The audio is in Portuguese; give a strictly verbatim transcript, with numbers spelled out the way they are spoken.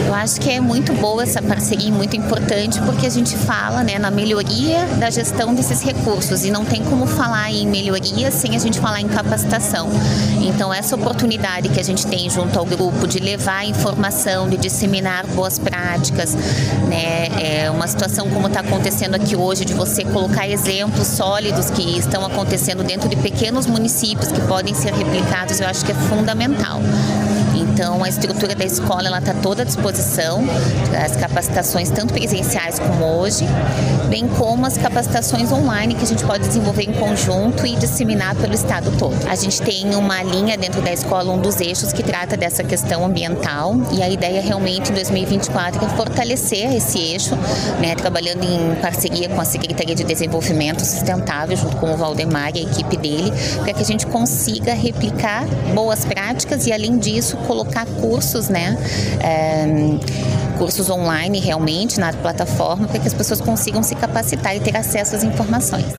Eu acho que é muito boa essa parceria e muito importante porque a gente fala, né, na melhoria da gestão desses recursos e não tem como falar em melhoria sem a gente falar em capacitação. Então essa oportunidade que a gente tem junto ao grupo de levar informação, de disseminar boas práticas, né, é uma situação como está acontecendo aqui hoje, de você colocar exemplos sólidos que estão acontecendo dentro de pequenos municípios que podem ser replicados, eu acho que é fundamental. Então, a estrutura da escola ela está toda à disposição, as capacitações tanto presenciais como hoje, bem como as capacitações online que a gente pode desenvolver em conjunto e disseminar pelo estado todo. A gente tem uma linha dentro da escola, um dos eixos que trata dessa questão ambiental, e a ideia realmente em dois mil e vinte e quatro é fortalecer esse eixo, né, trabalhando em parceria com a Secretaria de Desenvolvimento Sustentável, junto com o Valdemar e a equipe dele, para que a gente consiga replicar boas práticas e, além disso, colocar cursos, né, é, cursos online realmente na plataforma para que as pessoas consigam se capacitar e ter acesso às informações.